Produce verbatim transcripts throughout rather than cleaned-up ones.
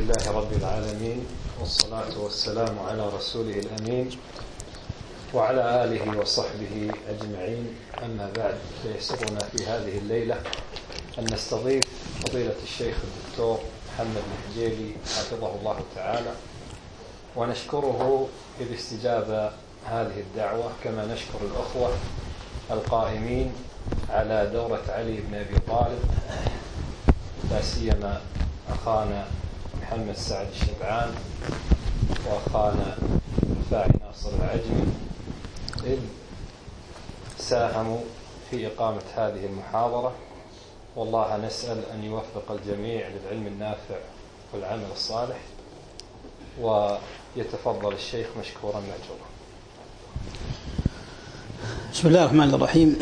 لله رب العالمين، والصلاة والسلام على رسوله الأمين وعلى آله وصحبه أجمعين. أما بعد، فيسرنا في هذه الليلة أن نستضيف فضيلة الشيخ الدكتور محمد الحجيلي حفظه الله تعالى، ونشكره إذ استجاب هذه الدعوة، كما نشكر الأخوة القائمين على دورة علي بن أبي طالب، لا سيما أخانا محمد سعد الشبعان وأخانا رفاعي ناصر العجمي، إذ ساهموا في إقامة هذه المحاضرة. والله نسأل أن يوفق الجميع للعلم النافع والعمل الصالح، ويتفضل الشيخ مشكورا مأجورا. بسم الله الرحمن الرحيم.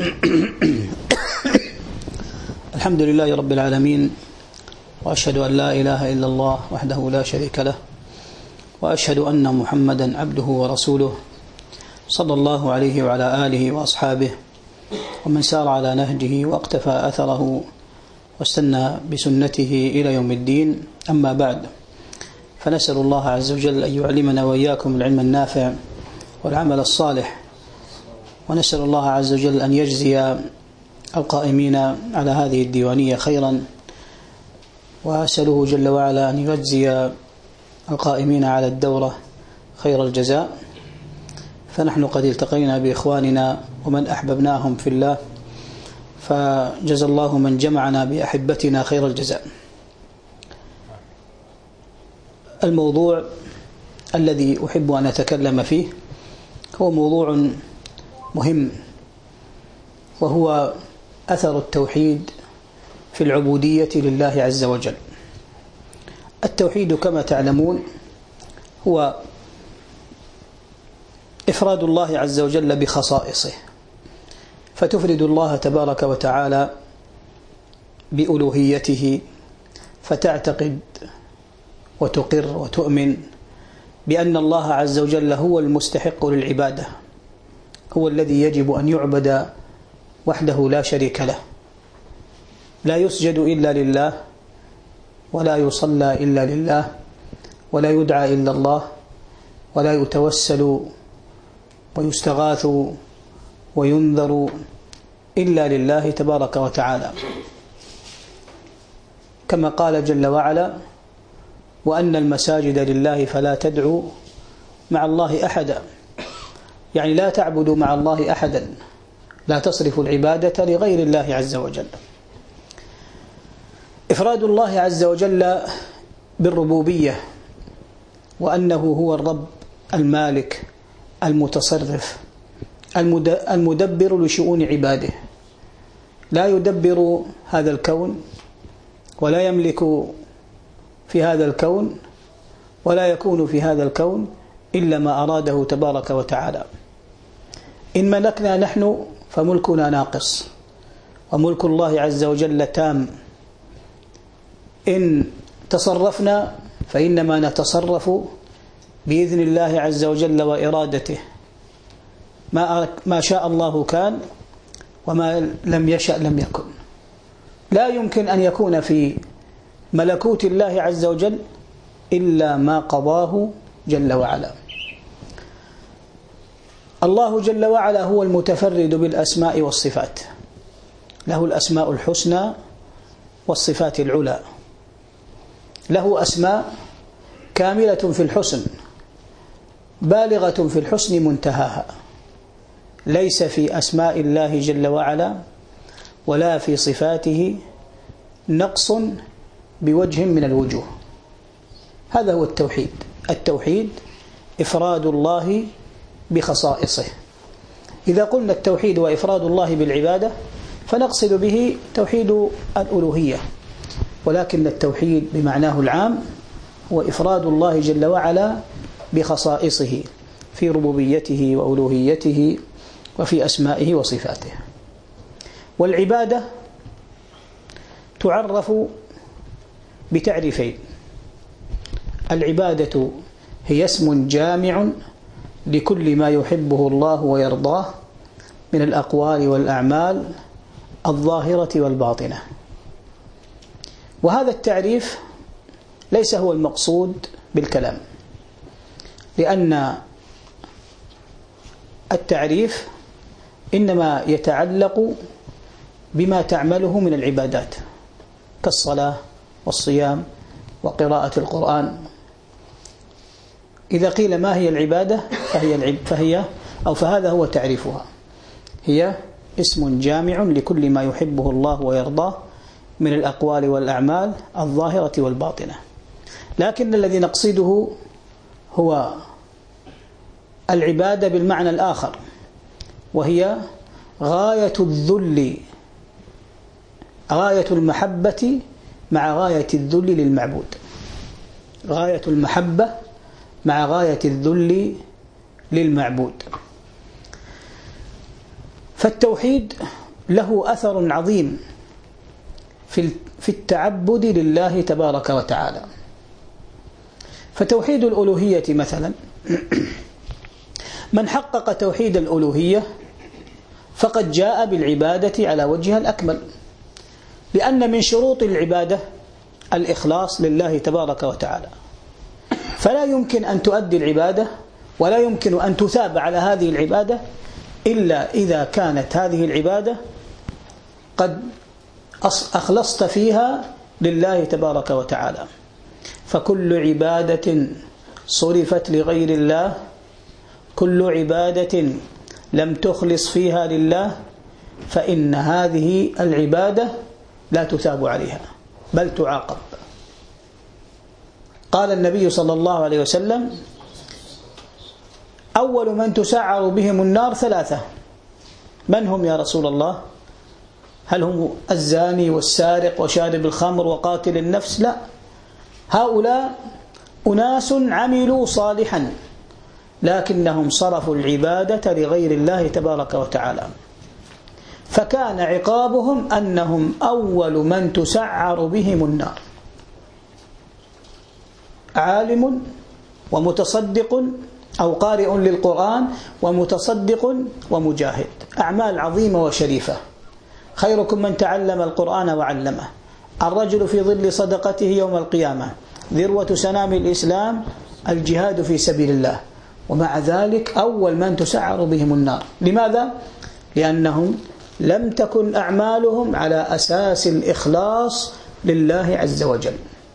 الحمد لله رب العالمين، وأشهد أن لا إله إلا الله وحده لا شريك له، وأشهد أن محمدا عبده ورسوله، صلى الله عليه وعلى آله وأصحابه ومن سار على نهجه واقتفى أثره واستنى بسنته إلى يوم الدين. أما بعد، فنسأل الله عز وجل أن يعلمنا وإياكم العلم النافع والعمل الصالح، ونسأل الله عز وجل أن يجزي القائمين على هذه الديوانية خيرا، وأسأله جل وعلا أن يجزي القائمين على الدورة خير الجزاء. فنحن قد التقينا بإخواننا ومن أحببناهم في الله، فجزى الله من جمعنا بأحبتنا خير الجزاء. الموضوع الذي أحب أن أتكلم فيه هو موضوع مهم، وهو أثر التوحيد في العبودية لله عز وجل. التوحيد كما تعلمون هو إفراد الله عز وجل بخصائصه، فتفرد الله تبارك وتعالى بألوهيته، فتعتقد وتقر وتؤمن بأن الله عز وجل هو المستحق للعبادة، هو الذي يجب أن يعبد وحده لا شريك له، لا يسجد إلا لله، ولا يصلى إلا لله، ولا يدعى إلا الله، ولا يتوسل ويستغاث وينذر إلا لله تبارك وتعالى، كما قال جل وعلا: وأن المساجد لله فلا تدعوا مع الله أحدا. يعني لا تعبدوا مع الله أحدا، لا تصرفوا العبادة لغير الله عز وجل. إفراد الله عز وجل بالربوبية، وأنه هو الرب المالك المتصرف المدبر لشؤون عباده، لا يدبر هذا الكون ولا يملك في هذا الكون ولا يكون في هذا الكون إلا ما أراده تبارك وتعالى. إن ملكنا نحن فملكنا ناقص، وملك الله عز وجل تام. إن تصرفنا فإنما نتصرف بإذن الله عز وجل وإرادته، ما ما شاء الله كان، وما لم يشأ لم يكن. لا يمكن أن يكون في ملكوت الله عز وجل إلا ما قضاه جل وعلا. الله جل وعلا هو المتفرد بالأسماء والصفات، له الأسماء الحسنى والصفات العلى، له أسماء كاملة في الحسن، بالغة في الحسن منتهاها. ليس في أسماء الله جل وعلا ولا في صفاته نقص بوجه من الوجوه. هذا هو التوحيد. التوحيد إفراد الله بخصائصه. إذا قلنا التوحيد وإفراد الله بالعبادة فنقصد به توحيد الألوهية، ولكن التوحيد بمعناه العام هو إفراد الله جل وعلا بخصائصه في ربوبيته وألوهيته وفي أسمائه وصفاته. والعبادة تعرف بتعريفين: العبادة هي اسم جامع لكل ما يحبه الله ويرضاه من الأقوال والأعمال الظاهرة والباطنة. وهذا التعريف ليس هو المقصود بالكلام، لأن التعريف إنما يتعلق بما تعمله من العبادات كالصلاة والصيام وقراءة القرآن. إذا قيل ما هي العبادة فهي, العب فهي أو فهذا هو تعريفها، هي اسم جامع لكل ما يحبه الله ويرضاه من الأقوال والأعمال الظاهرة والباطنة. لكن الذي نقصده هو العبادة بالمعنى الآخر، وهي غاية الذل، غاية المحبة مع غاية الذل للمعبود، غاية المحبة مع غاية الذل للمعبود. فالتوحيد له أثر عظيم في التعبد لله تبارك وتعالى. فتوحيد الألوهية مثلا، من حقق توحيد الألوهية فقد جاء بالعبادة على وجهها الأكمل، لأن من شروط العبادة الإخلاص لله تبارك وتعالى، فلا يمكن أن تؤدي العبادة ولا يمكن أن تثاب على هذه العبادة إلا إذا كانت هذه العبادة قد أخلصت فيها لله تبارك وتعالى. فكل عبادة صرفت لغير الله، كل عبادة لم تخلص فيها لله، فإن هذه العبادة لا تثاب عليها بل تعاقب. قال النبي صلى الله عليه وسلم: أول من تسعر بهم النار ثلاثة. من هم يا رسول الله؟ هل هم الزاني والسارق وشارب الخمر وقاتل النفس؟ لا، هؤلاء أناس عملوا صالحا لكنهم صرفوا العبادة لغير الله تبارك وتعالى، فكان عقابهم أنهم أول من تسعر بهم النار. عالم ومتصدق أو قارئ للقرآن ومتصدق ومجاهد، أعمال عظيمة وشريفة. خيركم من تعلم القرآن وعلمه، الرجل في ظل صدقته يوم القيامة، ذروة سنام الإسلام الجهاد في سبيل الله. ومع ذلك أول من تسعر بهم النار. لماذا؟ لأنهم لم تكن أعمالهم على أساس الإخلاص لله عز وجل.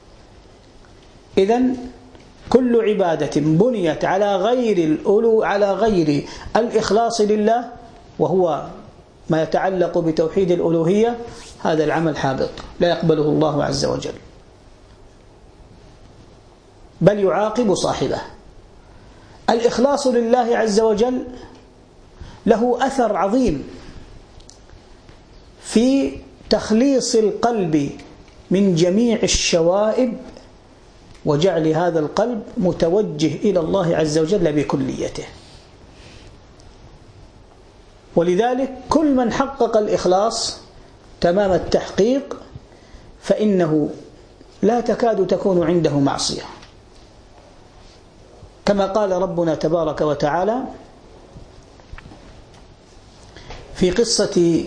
إذن كل عبادة بنيت على غير الألو على غير الإخلاص لله، وهو ما يتعلق بتوحيد الألوهية، هذا العمل حابط لا يقبله الله عز وجل، بل يعاقب صاحبه. الإخلاص لله عز وجل له أثر عظيم في تخليص القلب من جميع الشوائب وجعل هذا القلب متوجه إلى الله عز وجل بكليته. ولذلك كل من حقق الإخلاص تمام التحقيق فإنه لا تكاد تكون عنده معصية، كما قال ربنا تبارك وتعالى في قصة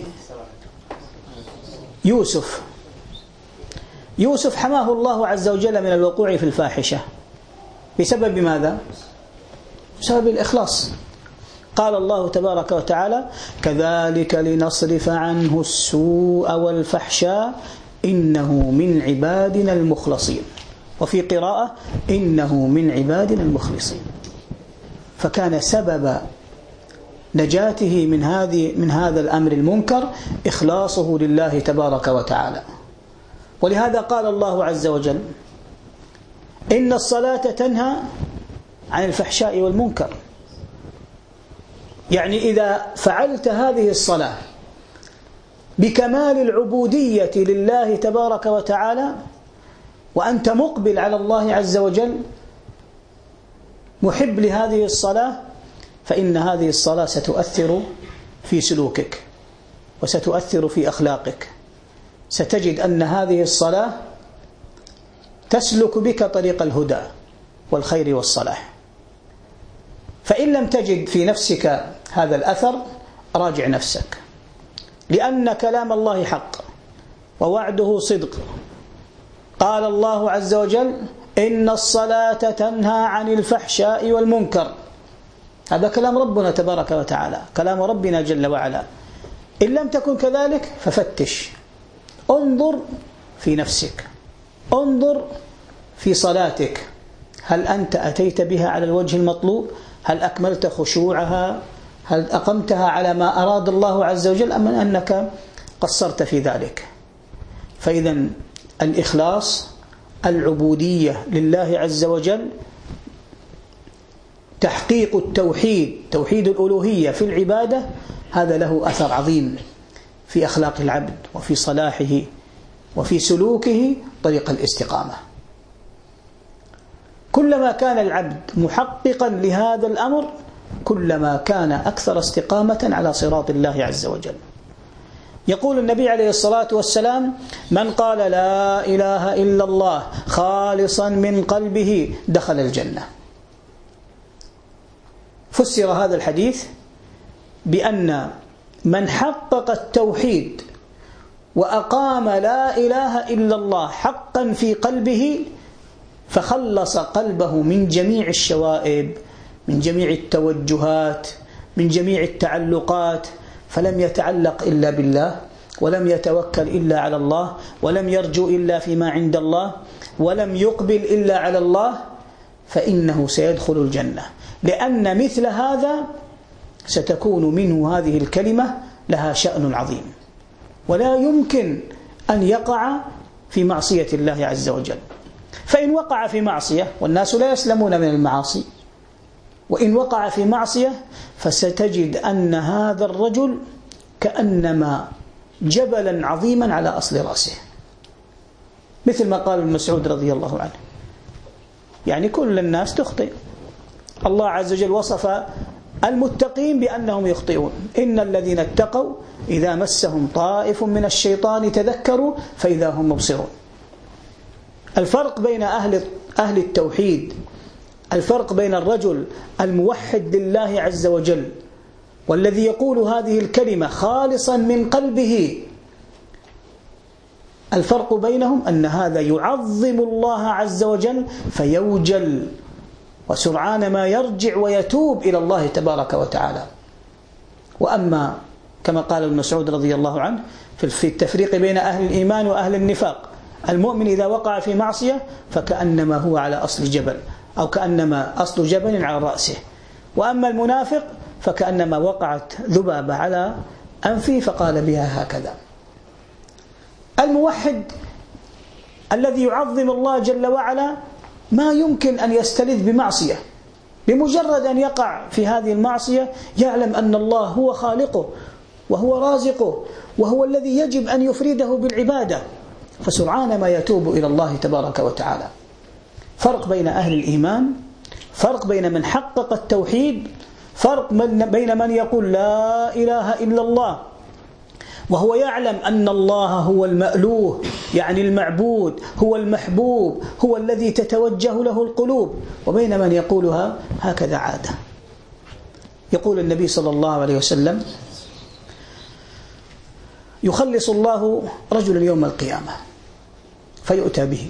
يوسف. يوسف حماه الله عز وجل من الوقوع في الفاحشة بسبب ماذا؟ بسبب الإخلاص. قال الله تبارك وتعالى: كذلك لنصرف عنه السوء والفحشاء إنه من عبادنا المخلصين، وفي قراءة إنه من عبادنا المخلصين. فكان سبب نجاته من هذه من هذا الأمر المنكر إخلاصه لله تبارك وتعالى. ولهذا قال الله عز وجل: إن الصلاة تنهى عن الفحشاء والمنكر. يعني إذا فعلت هذه الصلاة بكمال العبودية لله تبارك وتعالى وأنت مقبل على الله عز وجل محب لهذه الصلاة، فإن هذه الصلاة ستؤثر في سلوكك وستؤثر في أخلاقك. ستجد أن هذه الصلاة تسلك بك طريق الهدى والخير والصلاح. فإن لم تجد في نفسك هذا الأثر راجع نفسك، لأن كلام الله حق ووعده صدق. قال الله عز وجل: إن الصلاة تنهى عن الفحشاء والمنكر. هذا كلام ربنا تبارك وتعالى، كلام ربنا جل وعلا. إن لم تكن كذلك ففتش، انظر في نفسك، انظر في صلاتك، هل أنت أتيت بها على الوجه المطلوب؟ هل أكملت خشوعها؟ هل أقمتها على ما أراد الله عز وجل، أم أنك قصرت في ذلك؟ فإذا الإخلاص، العبودية لله عز وجل، تحقيق التوحيد، توحيد الألوهية في العبادة، هذا له أثر عظيم في أخلاق العبد وفي صلاحه وفي سلوكه طريق الاستقامة. كلما كان العبد محققا لهذا الأمر كلما كان أكثر استقامة على صراط الله عز وجل. يقول النبي عليه الصلاة والسلام: من قال لا إله إلا الله خالصا من قلبه دخل الجنة. فسر هذا الحديث بأن من حقق التوحيد وأقام لا إله إلا الله حقا في قلبه فخلص قلبه من جميع الشوائب، من جميع التوجهات، من جميع التعلقات، فلم يتعلق إلا بالله، ولم يتوكل إلا على الله، ولم يرجو إلا فيما عند الله، ولم يقبل إلا على الله، فإنه سيدخل الجنة. لأن مثل هذا ستكون منه هذه الكلمة لها شأن عظيم، ولا يمكن أن يقع في معصية الله عز وجل. فإن وقع في معصية، والناس لا يسلمون من المعاصي، وإن وقع في معصية فستجد أن هذا الرجل كأنما جبلا عظيما على أصل رأسه، مثل ما قال ابن مسعود رضي الله عنه. يعني كل الناس تخطئ. الله عز وجل وصف المتقين بأنهم يخطئون: إن الذين اتقوا إذا مسهم طائف من الشيطان تذكروا فإذا هم مبصرون. الفرق بين أهل أهل التوحيد، الفرق بين الرجل الموحد لله عز وجل والذي يقول هذه الكلمة خالصا من قلبه، الفرق بينهم أن هذا يعظم الله عز وجل فيوجل، وسرعان ما يرجع ويتوب إلى الله تبارك وتعالى. وأما كما قال ابن مسعود رضي الله عنه في التفريق بين أهل الإيمان وأهل النفاق: المؤمن إذا وقع في معصية فكأنما هو على أصل جبل، أو كأنما أصل جبل على رأسه. وأما المنافق فكأنما وقعت ذبابة على أنفه فقال بها هكذا. الموحد الذي يعظم الله جل وعلا ما يمكن أن يستلذ بمعصية، بمجرد أن يقع في هذه المعصية يعلم أن الله هو خالقه وهو رازقه وهو الذي يجب أن يفرده بالعبادة، فسرعان ما يتوب إلى الله تبارك وتعالى. فرق بين أهل الإيمان، فرق بين من حقق التوحيد، فرق بين من يقول لا إله إلا الله وهو يعلم أن الله هو المألوه، يعني المعبود، هو المحبوب، هو الذي تتوجه له القلوب، وبين من يقولها هكذا عادة. يقول النبي صلى الله عليه وسلم: يخلص الله رجلا يوم القيامة فيؤتى به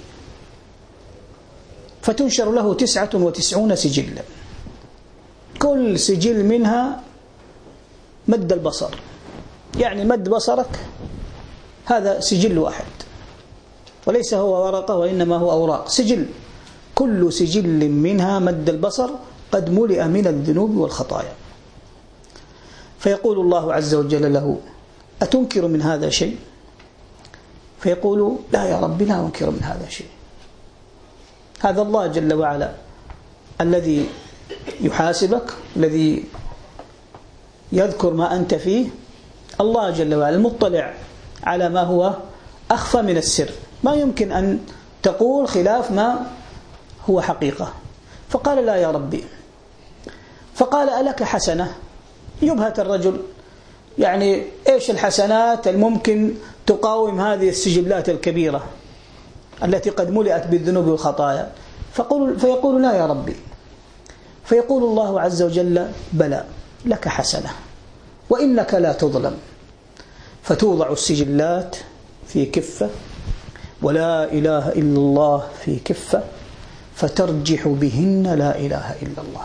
فتنشر له تسعة وتسعون سجلا، كل سجل منها مد البصر، يعني مد بصرك هذا سجل واحد، وليس هو ورقة وإنما هو أوراق، سجل، كل سجل منها مد البصر قد ملئ من الذنوب والخطايا. فيقول الله عز وجل له: أتنكر من هذا شيء؟ فيقول: لا يا رب، لا أنكر من هذا شيء. هذا الله جل وعلا الذي يحاسبك، الذي يذكر ما أنت فيه، الله جل وعلا المطلع على ما هو أخفى من السر، ما يمكن أن تقول خلاف ما هو حقيقة. فقال: لا يا ربي. فقال: ألك حسنة؟ يبهت الرجل، يعني إيش الحسنات الممكن تقاوم هذه السجلات الكبيرة التي قد ملئت بالذنوب والخطايا؟ فقول فيقول: لا يا ربي. فيقول الله عز وجل: بلى، لك حسنة وإنك لا تظلم. فتوضع السجلات في كفة، ولا إله إلا الله في كفة، فترجح بهن لا إله إلا الله.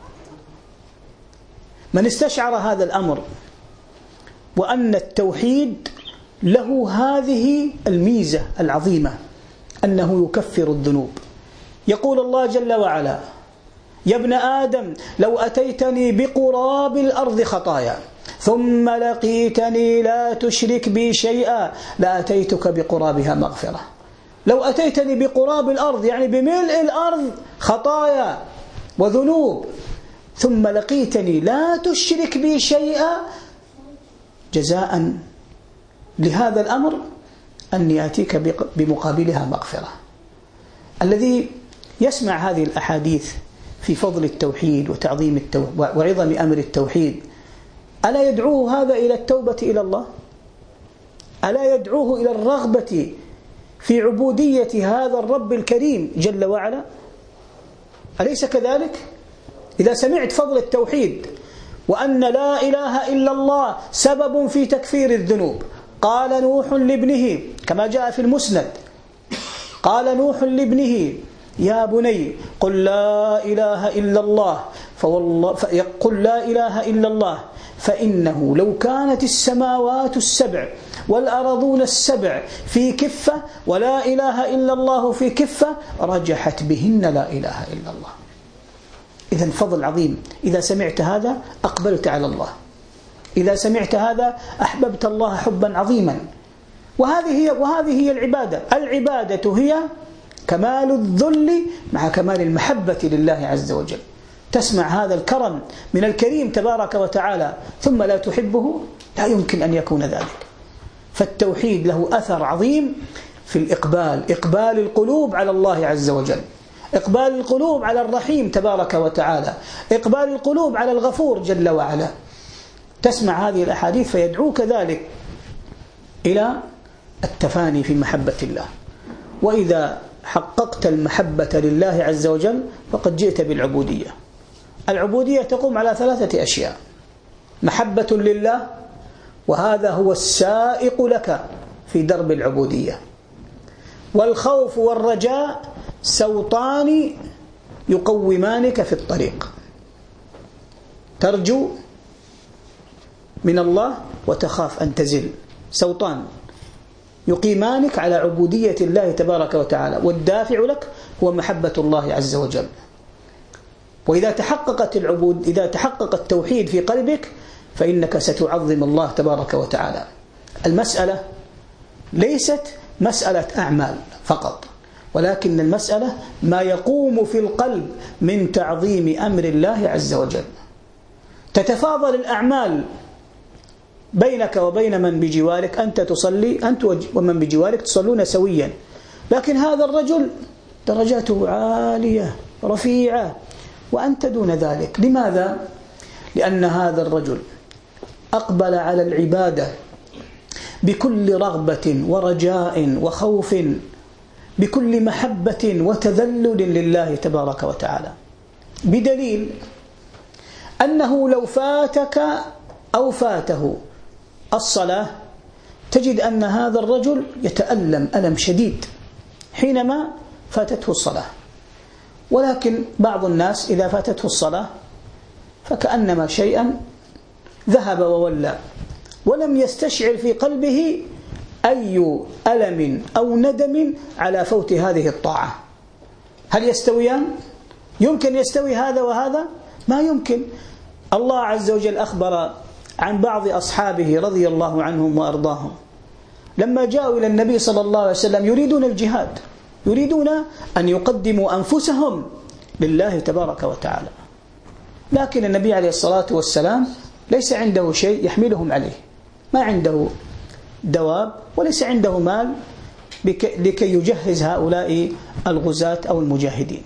من استشعر هذا الأمر وأن التوحيد له هذه الميزة العظيمة أنه يكفر الذنوب، يقول الله جل وعلا: يا ابن آدم لو أتيتني بقراب الأرض خطايا ثم لقيتني لا تشرك بي شيئا لأتيتك بقرابها مغفرة. لو أتيتني بقراب الأرض يعني بملء الأرض خطايا وذنوب ثم لقيتني لا تشرك بي شيئا، جزاء لهذا الأمر أني أتيك بمقابلها مغفرة. الذي يسمع هذه الأحاديث في فضل التوحيد وتعظيم التوحيد وعظم أمر التوحيد، ألا يدعوه هذا إلى التوبة إلى الله؟ ألا يدعوه إلى الرغبة في عبودية هذا الرب الكريم جل وعلا؟ أليس كذلك؟ إذا سمعت فضل التوحيد وأن لا إله إلا الله سبب في تكفير الذنوب، قال نوح لابنه كما جاء في المسند، قال نوح لابنه: يا بني قل لا إله إلا الله فوالله قل لا إله إلا الله فإنه لو كانت السماوات السبع والأرضون السبع في كفة ولا إله إلا الله في كفة رجحت بهن لا إله إلا الله. إذن فضل عظيم. إذا سمعت هذا أقبلت على الله، إذا سمعت هذا أحببت الله حبا عظيما. وهذه هي وهذه هي العبادة. العبادة هي كمال الذل مع كمال المحبة لله عز وجل. تسمع هذا الكرم من الكريم تبارك وتعالى ثم لا تحبه، لا يمكن أن يكون ذلك. فالتوحيد له أثر عظيم في الإقبال، إقبال القلوب على الله عز وجل، إقبال القلوب على الرحيم تبارك وتعالى، إقبال القلوب على الغفور جل وعلا. تسمع هذه الأحاديث فيدعوك ذلك إلى التفاني في محبة الله. وإذا حققت المحبة لله عز وجل فقد جئت بالعبودية. العبودية تقوم على ثلاثة أشياء: محبة لله، وهذا هو السائق لك في درب العبودية، والخوف والرجاء سوطان يقومانك في الطريق. ترجو من الله وتخاف أن تزل، سوطان يقيمانك على عبودية الله تبارك وتعالى، والدافع لك هو محبة الله عز وجل. وإذا تحققت العبود إذا تحقق التوحيد في قلبك فإنك ستعظم الله تبارك وتعالى. المسألة ليست مسألة أعمال فقط، ولكن المسألة ما يقوم في القلب من تعظيم أمر الله عز وجل. تتفاضل الأعمال بينك وبين من بجوارك، أنت تصلي أنت ومن بجوارك تصلون سويا، لكن هذا الرجل درجاته عالية رفيعة وأنت دون ذلك. لماذا؟ لأن هذا الرجل أقبل على العبادة بكل رغبة ورجاء وخوف، بكل محبة وتذلل لله تبارك وتعالى، بدليل أنه لو فاتك أو فاته الصلاة تجد أن هذا الرجل يتألم ألم شديد حينما فاتته الصلاة. ولكن بعض الناس إذا فاتته الصلاة فكأنما شيئا ذهب وولى، ولم يستشعر في قلبه أي ألم أو ندم على فوت هذه الطاعة. هل يستويان؟ يمكن يستوي هذا وهذا؟ ما يمكن. الله عز وجل أخبر عن بعض أصحابه رضي الله عنهم وأرضاهم لما جاءوا إلى النبي صلى الله عليه وسلم يريدون الجهاد، يريدون أن يقدموا أنفسهم لله تبارك وتعالى، لكن النبي عليه الصلاة والسلام ليس عنده شيء يحملهم عليه، ما عنده دواب وليس عنده مال لكي يجهز هؤلاء الغزاة أو المجاهدين.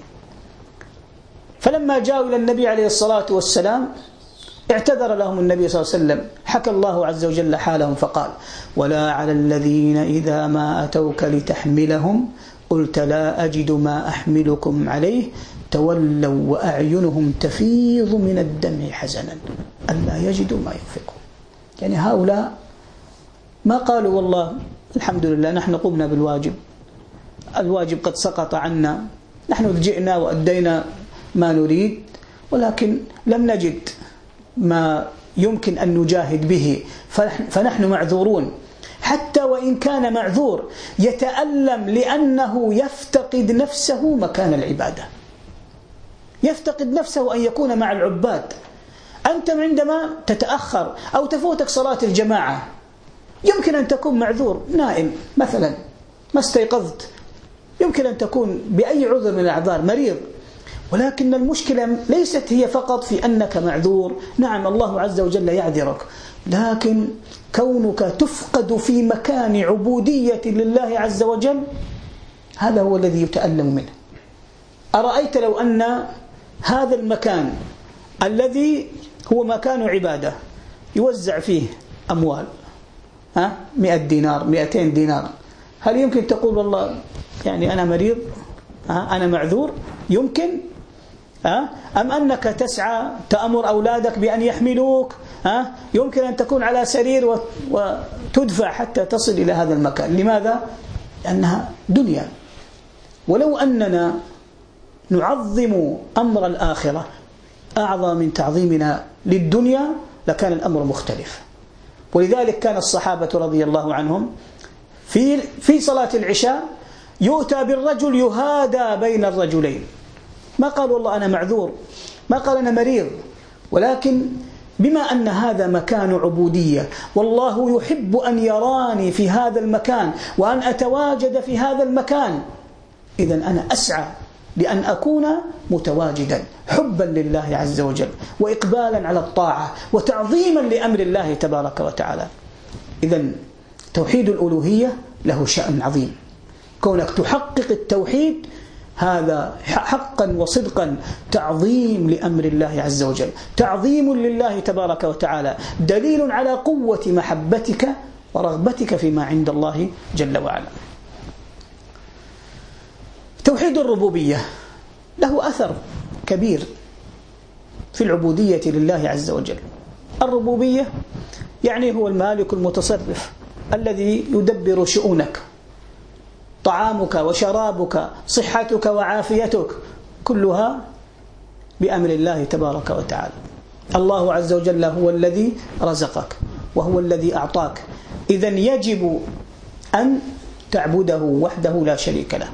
فلما جاءوا إلى النبي عليه الصلاة والسلام اعتذر لهم النبي صلى الله عليه وسلم، حكى الله عز وجل حالهم فقال: ولا على الذين إذا ما أتوك لتحملهم قلت لا أجد ما أحملكم عليه تولوا وأعينهم تفيض من الدمع حزنا ألا يجدوا ما ينفقون. يعني هؤلاء ما قالوا والله الحمد لله نحن قمنا بالواجب، الواجب قد سقط عنا نحن جئنا وأدينا ما نريد، ولكن لم نجد ما يمكن أن نجاهد به، فنحن معذورون. حتى وإن كان معذور يتألم لأنه يفتقد نفسه مكان العبادة، يفتقد نفسه أن يكون مع العباد. أنت عندما تتأخر أو تفوتك صلاة الجماعة يمكن أن تكون معذور، نائم مثلا ما استيقظت، يمكن أن تكون بأي عذر من الأعذار مريض، ولكن المشكلة ليست هي فقط في أنك معذور. نعم الله عز وجل يعذرك، لكن كونك تفقد في مكان عبودية لله عز وجل هذا هو الذي يتألم منه. أرأيت لو أن هذا المكان الذي هو مكان عبادة يوزع فيه أموال، ها مئة دينار مئتين دينار، هل يمكن تقول والله يعني أنا مريض، ها أنا معذور؟ يمكن؟ ها؟ أم أنك تسعى تأمر أولادك بأن يحملوك، ها؟ يمكن أن تكون على سرير وتدفع حتى تصل إلى هذا المكان. لماذا؟ لأنها دنيا. ولو أننا نعظم أمر الآخرة أعظم من تعظيمنا للدنيا لكان الأمر مختلف. ولذلك كان الصحابة رضي الله عنهم في في صلاة العشاء يؤتى بالرجل يهادى بين الرجلين، ما قال والله أنا معذور، ما قال أنا مريض، ولكن بما أن هذا مكان عبودية والله يحب أن يراني في هذا المكان وأن أتواجد في هذا المكان، إذن أنا أسعى لأن أكون متواجدا حبا لله عز وجل وإقبالا على الطاعة وتعظيما لأمر الله تبارك وتعالى. إذن توحيد الألوهية له شأن عظيم، كونك تحقق التوحيد هذا حقا وصدقا تعظيم لأمر الله عز وجل، تعظيم لله تبارك وتعالى، دليل على قوة محبتك ورغبتك فيما عند الله جل وعلا. توحيد الربوبية له أثر كبير في العبودية لله عز وجل. الربوبية يعني هو المالك المتصرف الذي يدبر شؤونك، طعامك وشرابك صحتك وعافيتك كلها بأمر الله تبارك وتعالى. الله عز وجل هو الذي رزقك وهو الذي أعطاك، إذن يجب أن تعبده وحده لا شريك له.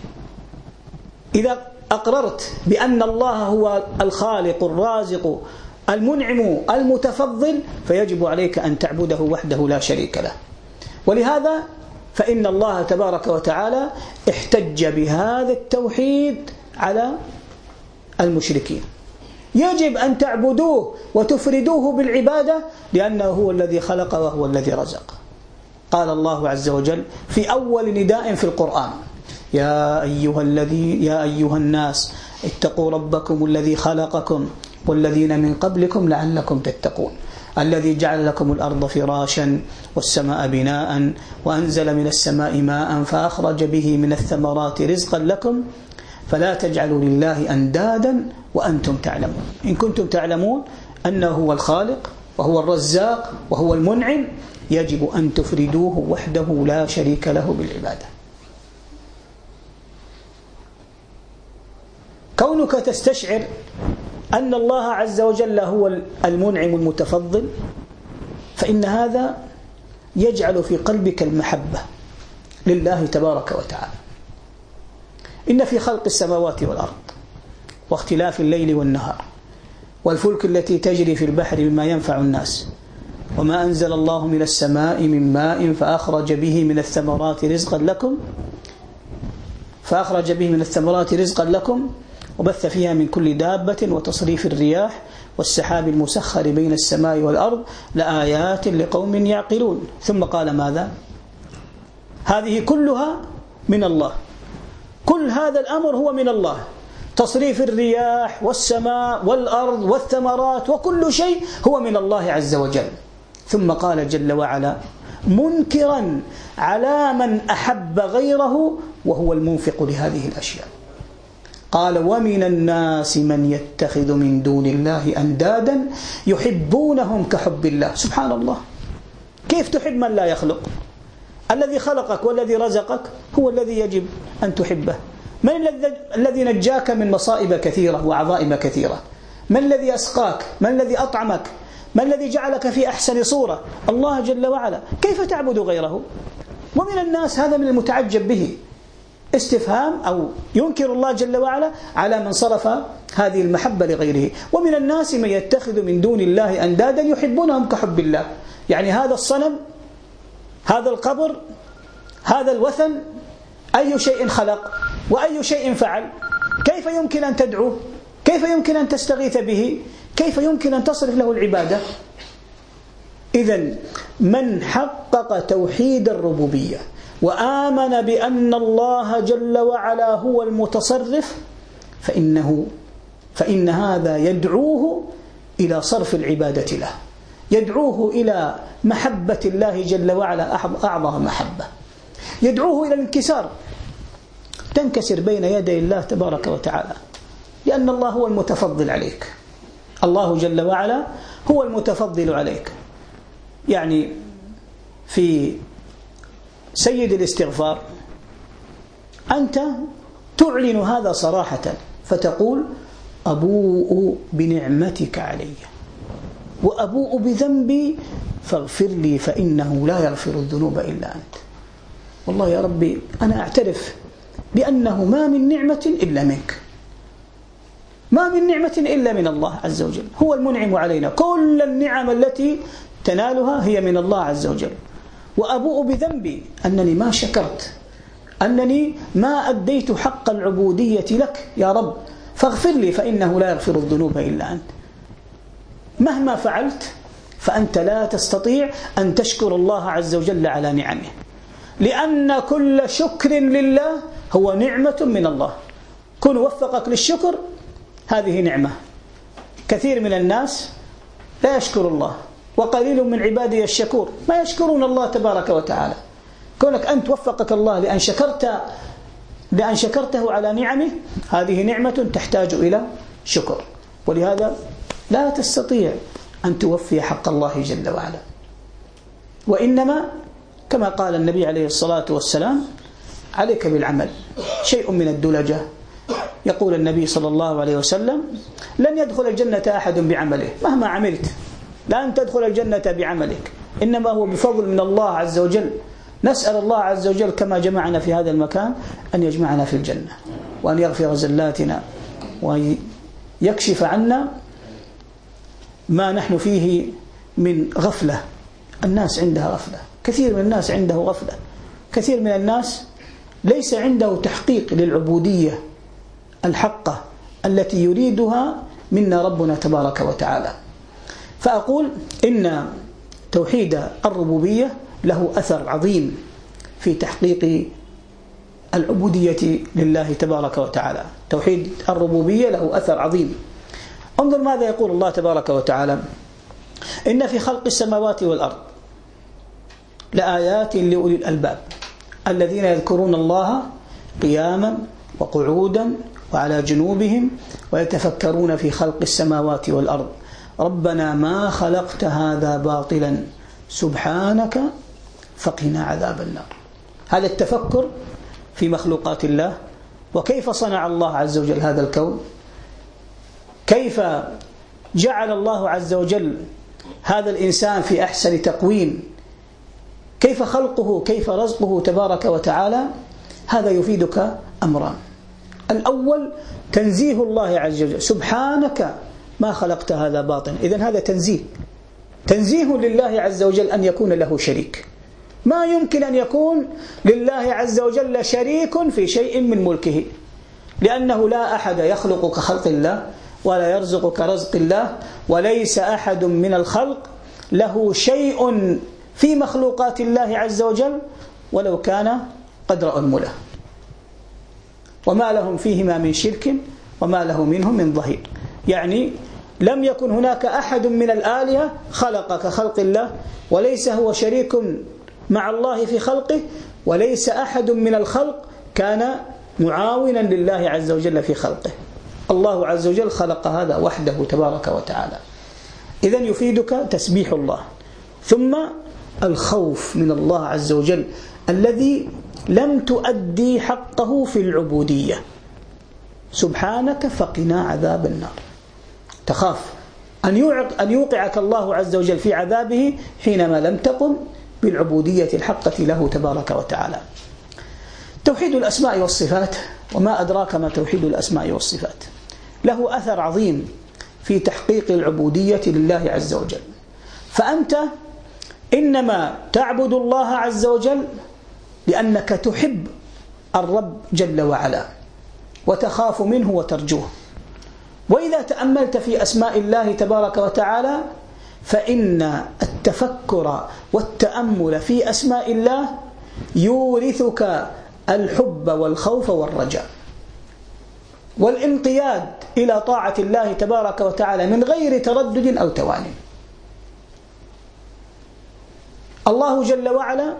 إذا أقررت بأن الله هو الخالق الرازق المنعم المتفضل فيجب عليك أن تعبده وحده لا شريك له. ولهذا فإن الله تبارك وتعالى احتج بهذا التوحيد على المشركين، يجب أن تعبدوه وتفردوه بالعبادة لأنه هو الذي خلق وهو الذي رزق. قال الله عز وجل في أول نداء في القرآن: يا أيها الذي يا أيها الناس اتقوا ربكم الذي خلقكم والذين من قبلكم لعلكم تتقون، الذي جعل لكم الأرض فراشا والسماء بناء وأنزل من السماء ماء فأخرج به من الثمرات رزقا لكم فلا تجعلوا لله أندادا وأنتم تعلمون. إن كنتم تعلمون أنه هو الخالق وهو الرزاق وهو المنعم يجب أن تفردوه وحده لا شريك له بالعبادة. كونك تستشعر أن الله عز وجل هو المنعم المتفضل فإن هذا يجعل في قلبك المحبة لله تبارك وتعالى. إن في خلق السماوات والأرض واختلاف الليل والنهار والفلك التي تجري في البحر بما ينفع الناس وما أنزل الله من السماء من ماء فأخرج به من الثمرات رزقا لكم فأخرج به من الثمرات رزقا لكم وبث فيها من كل دابة وتصريف الرياح والسحاب المسخر بين السماء والأرض لآيات لقوم يعقلون. ثم قال ماذا؟ هذه كلها من الله، كل هذا الأمر هو من الله، تصريف الرياح والسماء والأرض والثمرات وكل شيء هو من الله عز وجل. ثم قال جل وعلا منكرا على من أحب غيره وهو المنفق لهذه الأشياء، قال ومن الناس من يتخذ من دون الله أندادا يحبونهم كحب الله. سبحان الله، كيف تحب من لا يخلق؟ الذي خلقك والذي رزقك هو الذي يجب أن تحبه، من الذي نجاك من مصائب كثيرة وعظائم كثيرة؟ من الذي أسقاك؟ من الذي أطعمك؟ من الذي جعلك في أحسن صورة؟ الله جل وعلا. كيف تعبد غيره؟ ومن الناس هذا من المتعجب به، استفهام أو ينكر الله جل وعلا على من صرف هذه المحبة لغيره. ومن الناس من يتخذ من دون الله أندادا يحبونهم كحب الله. يعني هذا الصنم، هذا القبر، هذا الوثن، أي شيء خلق وأي شيء فعل؟ كيف يمكن أن تدعوه؟ كيف يمكن أن تستغيث به؟ كيف يمكن أن تصرف له العبادة؟ إذن من حقق توحيد الربوبية وآمن بأن الله جل وعلا هو المتصرف فإنه فإن هذا يدعوه إلى صرف العبادة له، يدعوه إلى محبة الله جل وعلا أعظم محبة، يدعوه إلى الانكسار، تنكسر بين يدي الله تبارك وتعالى، لأن الله هو المتفضل عليك، الله جل وعلا هو المتفضل عليك. يعني في سيد الاستغفار أنت تعلن هذا صراحة فتقول أبوء بنعمتك علي وأبوء بذنبي فاغفر لي فإنه لا يغفر الذنوب إلا أنت. والله يا ربي أنا أعترف بأنه ما من نعمة إلا منك، ما من نعمة إلا من الله عز وجل، هو المنعم علينا، كل النعم التي تنالها هي من الله عز وجل. وأبوء بذنبي أنني ما شكرت، أنني ما أديت حق العبودية لك يا رب، فاغفر لي فإنه لا يغفر الذنوب إلا أنت. مهما فعلت فأنت لا تستطيع أن تشكر الله عز وجل على نعمه، لأن كل شكر لله هو نعمة من الله. كن وفقك للشكر هذه نعمة. كثير من الناس لا يشكر الله، وقليل من عبادي الشكور، ما يشكرون الله تبارك وتعالى. كونك أنت وفقك الله لأن شكرت لأن شكرته على نعمه، هذه نعمة تحتاج إلى شكر، ولهذا لا تستطيع أن توفي حق الله جل وعلا. وإنما كما قال النبي عليه الصلاة والسلام عليك بالعمل. شيء من الدلجة، يقول النبي صلى الله عليه وسلم لن يدخل الجنة أحد بعمله، مهما عملت لن تدخل الجنة بعملك، إنما هو بفضل من الله عز وجل. نسأل الله عز وجل كما جمعنا في هذا المكان أن يجمعنا في الجنة، وأن يغفر زلاتنا، وأن يكشف عنا ما نحن فيه من غفلة. الناس عندها غفلة، كثير من الناس عنده غفلة، كثير من الناس ليس عنده تحقيق للعبودية الحقة التي يريدها منا ربنا تبارك وتعالى. فأقول إن توحيد الربوبية له أثر عظيم في تحقيق العبودية لله تبارك وتعالى. توحيد الربوبية له أثر عظيم. انظر ماذا يقول الله تبارك وتعالى: إن في خلق السماوات والأرض لآيات لأولي الألباب الذين يذكرون الله قياما وقعودا وعلى جنوبهم ويتفكرون في خلق السماوات والأرض ربنا ما خلقت هذا باطلا سبحانك فقنا عذاب النار. هذا التفكر في مخلوقات الله، وكيف صنع الله عز وجل هذا الكون، كيف جعل الله عز وجل هذا الإنسان في أحسن تقويم، كيف خلقه، كيف رزقه تبارك وتعالى. هذا يفيدك أمران: الأول تنزيه الله عز وجل، سبحانك ما خلقت هذا باطلا. إذن هذا تنزيه، تنزيه لله عز وجل أن يكون له شريك. ما يمكن أن يكون لله عز وجل شريك في شيء من ملكه، لأنه لا أحد يخلق كخلق الله ولا يرزق كرزق الله، وليس أحد من الخلق له شيء في مخلوقات الله عز وجل ولو كان قدر أنمله، وما لهم فيهما من شرك وما له منهم من ظهير. يعني لم يكن هناك أحد من الآلهة خلق كخلق الله، وليس هو شريك مع الله في خلقه، وليس أحد من الخلق كان معاونا لله عز وجل في خلقه. الله عز وجل خلق هذا وحده تبارك وتعالى. إذن يفيدك تسبيح الله، ثم الخوف من الله عز وجل الذي لم تؤدي حقه في العبودية. سبحانك فقنا عذاب النار. تخاف أن يوقعك الله عز وجل في عذابه حينما لم تقم بالعبودية الحقة له تبارك وتعالى. توحيد الأسماء والصفات، وما أدراك ما توحيد الأسماء والصفات، له أثر عظيم في تحقيق العبودية لله عز وجل. فأنت إنما تعبد الله عز وجل لأنك تحب الرب جل وعلا وتخاف منه وترجوه. وإذا تأملت في أسماء الله تبارك وتعالى فإن التفكر والتأمل في أسماء الله يورثك الحب والخوف والرجاء والانقياد إلى طاعة الله تبارك وتعالى من غير تردد أو تواني. الله جل وعلا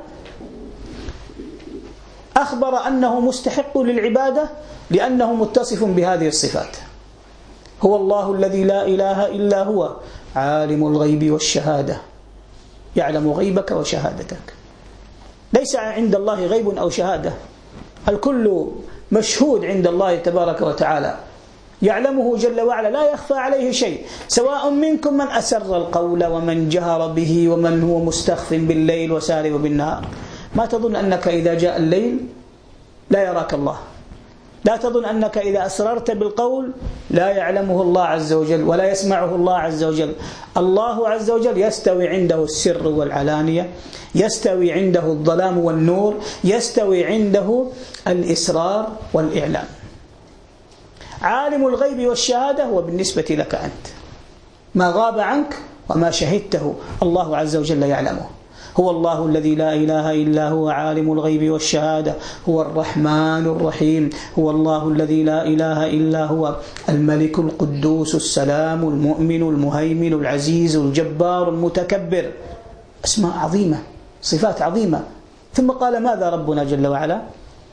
أخبر أنه مستحق للعبادة لأنه متصف بهذه الصفات. هو الله الذي لا إله إلا هو عالم الغيب والشهادة، يعلم غيبك وشهادتك. ليس عند الله غيب أو شهادة، الكل مشهود عند الله تبارك وتعالى، يعلمه جل وعلا، لا يخفى عليه شيء، سواء منكم من أسر القول ومن جهر به ومن هو مستخف بالليل وسارب بالنهار. ما تظن أنك إذا جاء الليل لا يراك الله، لا تظن أنك إذا أسررت بالقول لا يعلمه الله عز وجل ولا يسمعه الله عز وجل. الله عز وجل يستوي عنده السر والعلانية، يستوي عنده الظلام والنور، يستوي عنده الإسرار والإعلام. عالم الغيب والشهادة هو بالنسبة لك أنت، ما غاب عنك وما شهدته الله عز وجل يعلمه. هو الله الذي لا إله إلا هو عالم الغيب والشهادة، هو الرحمن الرحيم، هو الله الذي لا إله إلا هو الملك القدوس السلام المؤمن المهيمن العزيز الجبار المتكبر. أسماء عظيمة، صفات عظيمة. ثم قال ماذا ربنا جل وعلا؟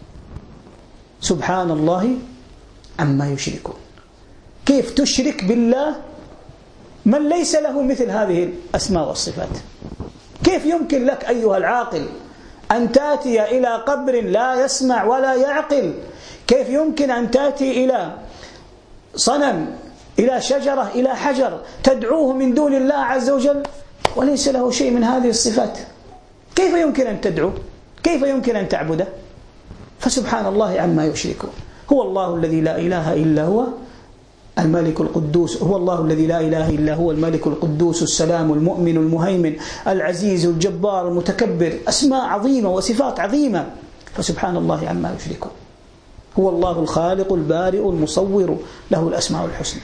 سبحان الله عما يشركون. كيف تشرك بالله من ليس له مثل هذه الأسماء والصفات؟ كيف يمكن لك أيها العاقل أن تأتي إلى قبر لا يسمع ولا يعقل؟ كيف يمكن أن تأتي إلى صنم، إلى شجرة، إلى حجر تدعوه من دون الله عز وجل وليس له شيء من هذه الصفات؟ كيف يمكن أن تدعو؟ كيف يمكن أن تعبده؟ فسبحان الله عما يشركون. هو الله الذي لا إله إلا هو الملك القدوس، هو الله الذي لا إله إلا هو الملك القدوس السلام المؤمن المهيمن العزيز الجبار المتكبر. أسماء عظيمة وصفات عظيمة، فسبحان الله عما يشركون. هو الله الخالق البارئ المصور، له الأسماء الحسنى.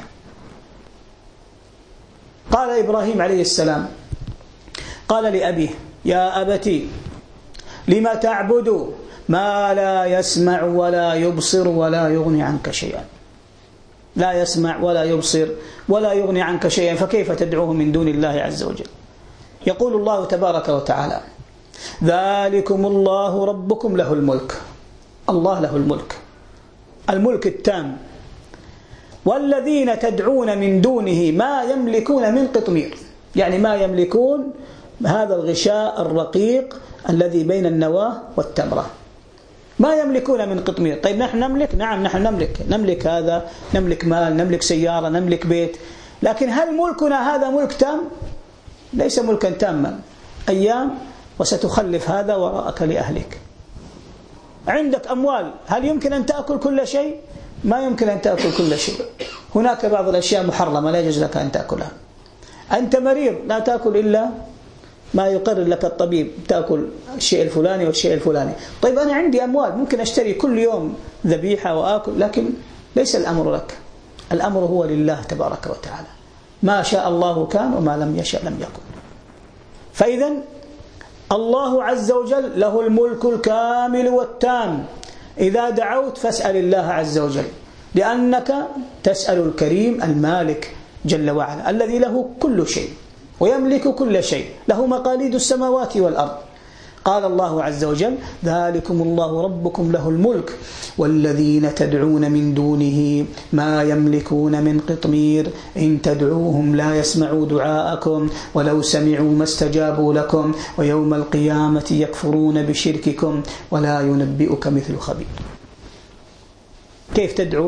قال إبراهيم عليه السلام قال لأبيه يا أبتي لما تعبد ما لا يسمع ولا يبصر ولا يغني عنك شيئا. لا يسمع ولا يبصر ولا يغني عنك شيئا، فكيف تدعوه من دون الله عز وجل؟ يقول الله تبارك وتعالى ذلكم الله ربكم له الملك. الله له الملك، الملك التام. والذين تدعون من دونه ما يملكون من قطمير، يعني ما يملكون هذا الغشاء الرقيق الذي بين النواة والتمرة، ما يملكون من قطمير. طيب نحن نملك؟ نعم نحن نملك، نملك هذا، نملك مال، نملك سيارة، نملك بيت، لكن هل ملكنا هذا ملك تام؟ ليس ملكا تاما. أيام وستخلف هذا وراءك لأهلك. عندك أموال، هل يمكن أن تأكل كل شيء؟ ما يمكن أن تأكل كل شيء، هناك بعض الأشياء محرمة لا يجوز لك أن تأكلها. أنت مريض لا تأكل إلا ما يقرر لك الطبيب، تأكل الشيء الفلاني والشيء الفلاني. طيب أنا عندي أموال، ممكن أشتري كل يوم ذبيحة وآكل، لكن ليس الأمر لك، الأمر هو لله تبارك وتعالى. ما شاء الله كان وما لم يشأ لم يكن. فإذا الله عز وجل له الملك الكامل والتام. إذا دعوت فاسأل الله عز وجل، لأنك تسأل الكريم المالك جل وعلا الذي له كل شيء ويملك كل شيء، له مقاليد السماوات والأرض. قال الله عز وجل ذلكم الله ربكم له الملك والذين تدعون من دونه ما يملكون من قطمير إن تدعوهم لا يسمعوا دعاءكم ولو سمعوا ما استجابوا لكم ويوم القيامة يكفرون بشرككم ولا ينبئك مثل خبير. كيف تدعو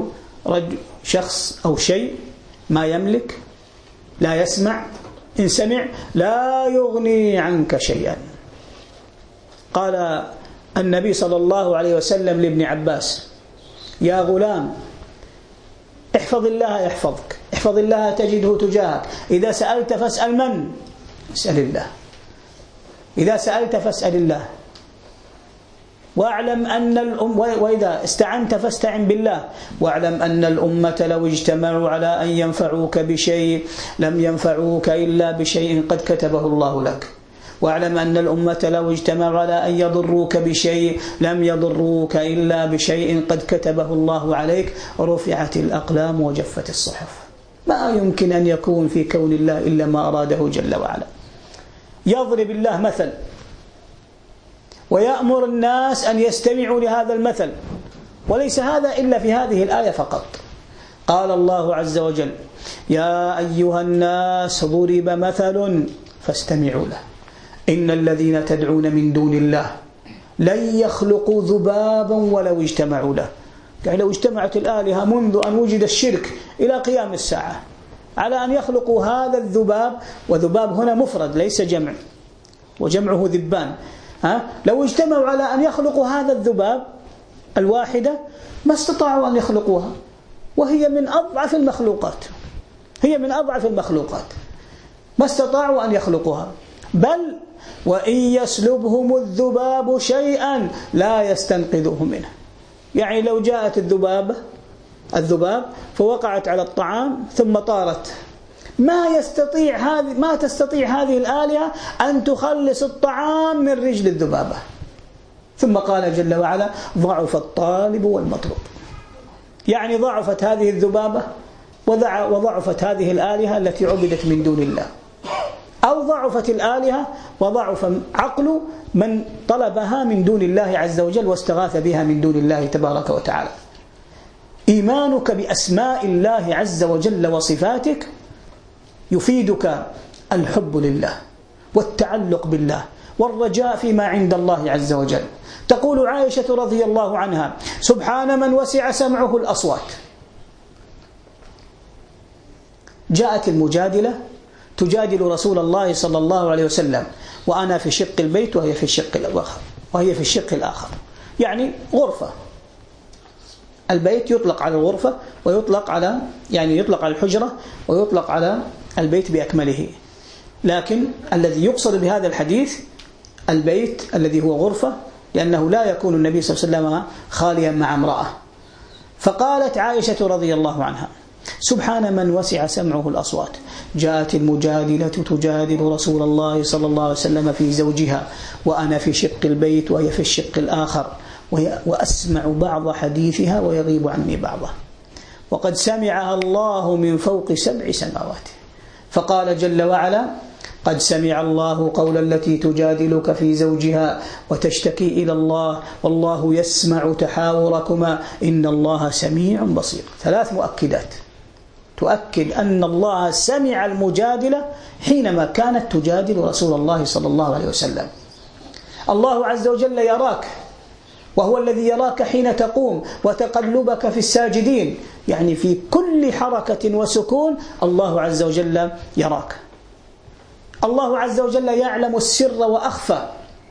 رجل شخص أو شيء ما يملك، لا يسمع، إن سمع لا يغني عنك شيئا. قال النبي صلى الله عليه وسلم لابن عباس: يا غلام احفظ الله يحفظك، احفظ الله تجده تجاهك، إذا سألت فاسأل من؟ اسأل الله. إذا سألت فاسأل الله، واعلم أن الأم وإذا استعنت فاستعن بالله، واعلم أن الأمة لو اجتمعوا على أن ينفعوك بشيء لم ينفعوك إلا بشيء قد كتبه الله لك، واعلم أن الأمة لو اجتمعوا على أن يضروك بشيء لم يضروك إلا بشيء قد كتبه الله عليك، رفعت الأقلام وجفت الصحف. ما يمكن أن يكون في كون الله إلا ما أراده جل وعلا. يضرب الله مثل ويأمر الناس أن يستمعوا لهذا المثل، وليس هذا إلا في هذه الآية فقط. قال الله عز وجل: يا أيها الناس ضرب مثل فاستمعوا له إن الذين تدعون من دون الله لن يخلقوا ذبابا ولو اجتمعوا له. يعني لو اجتمعت الآلهة منذ أن وجد الشرك إلى قيام الساعة على أن يخلقوا هذا الذباب، وذباب هنا مفرد ليس جمع، وجمعه ذبان، ها؟ لو اجتمعوا على أن يخلقوا هذا الذباب الواحدة ما استطاعوا أن يخلقوها، وهي من أضعف المخلوقات، هي من أضعف المخلوقات، ما استطاعوا أن يخلقوها. بل وإن يسلبهم الذباب شيئا لا يستنقذوه منه. يعني لو جاءت الذبابة الذباب فوقعت على الطعام ثم طارت، ما يستطيع هذه ما تستطيع هذه الآلهة أن تخلص الطعام من رجل الذبابة. ثم قال جل وعلا: ضعف الطالب والمطلوب. يعني ضعفت هذه الذبابة وضعفت هذه الآلهة التي عبدت من دون الله، أو ضعفت الآلهة وضعف عقل من طلبها من دون الله عز وجل واستغاث بها من دون الله تبارك وتعالى. إيمانك بأسماء الله عز وجل وصفاتك يفيدك الحب لله والتعلق بالله والرجاء فيما عند الله عز وجل. تقول عائشة رضي الله عنها: سبحان من وسع سمعه الأصوات. جاءت المجادلة تجادل رسول الله صلى الله عليه وسلم وأنا في شق البيت وهي في الشق الآخر وهي في الشق الآخر يعني غرفة. البيت يطلق على الغرفة ويطلق على يعني يطلق على الحجرة ويطلق على البيت بأكمله، لكن الذي يقصد بهذا الحديث البيت الذي هو غرفة، لأنه لا يكون النبي صلى الله عليه وسلم خاليا مع امرأة. فقالت عائشة رضي الله عنها: سبحان من وسع سمعه الأصوات. جاءت المجادلة تجادل رسول الله صلى الله عليه وسلم في زوجها وأنا في شق البيت وهي في الشق الآخر، وأسمع بعض حديثها ويغيب عني بعضه، وقد سمعها الله من فوق سبع سماوات. فقال جل وعلا: قد سمع الله قول التي تجادلك في زوجها وتشتكي إلى الله والله يسمع تحاوركما إن الله سميع بصير. ثلاث مؤكدات تؤكد أن الله سمع المجادلة حينما كانت تجادل رسول الله صلى الله عليه وسلم. الله عز وجل يراك، وهو الذي يراك حين تقوم وتقلبك في الساجدين، يعني في كل حركة وسكون الله عز وجل يراك. الله عز وجل يعلم السر وأخفى.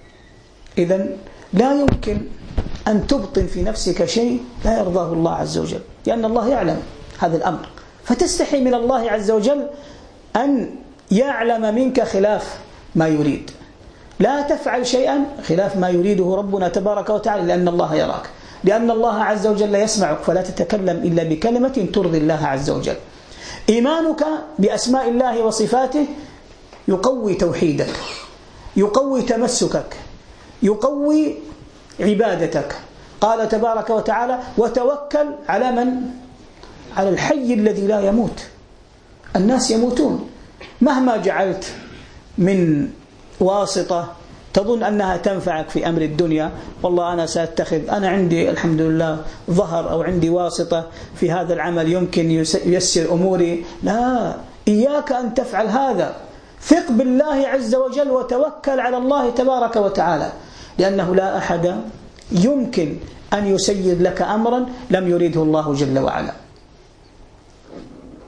إذن لا يمكن أن تبطن في نفسك شيء لا يرضاه الله عز وجل، لأن الله يعلم هذا الأمر، فتستحي من الله عز وجل أن يعلم منك خلاف ما يريد. لا تفعل شيئا خلاف ما يريده ربنا تبارك وتعالى، لأن الله يراك، لأن الله عز وجل يسمعك، فلا تتكلم إلا بكلمة ترضي الله عز وجل. إيمانك بأسماء الله وصفاته يقوي توحيدك، يقوي تمسكك، يقوي عبادتك. قال تبارك وتعالى: وتوكل على من؟ على الحي الذي لا يموت. الناس يموتون، مهما جعلت من واسطة تظن أنها تنفعك في أمر الدنيا، والله أنا سأتخذ، أنا عندي الحمد لله ظهر أو عندي واسطة في هذا العمل يمكن ييسر أموري. لا، إياك أن تفعل هذا. ثق بالله عز وجل وتوكل على الله تبارك وتعالى، لأنه لا أحد يمكن أن يسير لك أمرا لم يريده الله جل وعلا.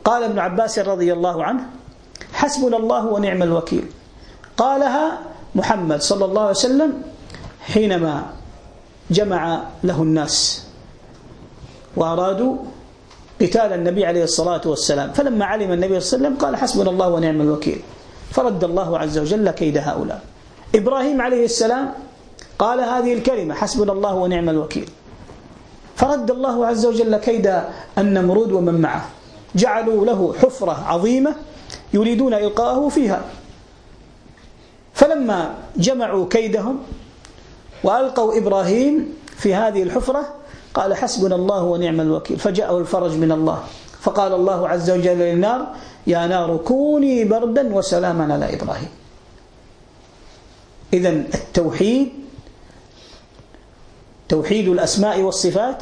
قال ابن عباس رضي الله عنه: حسبنا الله ونعم الوكيل. قالها محمد صلى الله عليه وسلم حينما جمع له الناس وأرادوا قتال النبي عليه الصلاة والسلام، فلما علم النبي صلى الله عليه وسلم قال: حسبنا الله ونعم الوكيل، فرد الله عز وجل كيد هؤلاء. إبراهيم عليه السلام قال هذه الكلمة: حسبنا الله ونعم الوكيل، فرد الله عز وجل كيد النمرود ومن معه، جعلوا له حفرة عظيمة يريدون إلقاءه فيها، فلما جمعوا كيدهم وألقوا إبراهيم في هذه الحفرة قال: حسبنا الله ونعم الوكيل، فجاءه الفرج من الله، فقال الله عز وجل للنار: يا نار كوني بردا وسلاما على إبراهيم. إذن التوحيد، توحيد الأسماء والصفات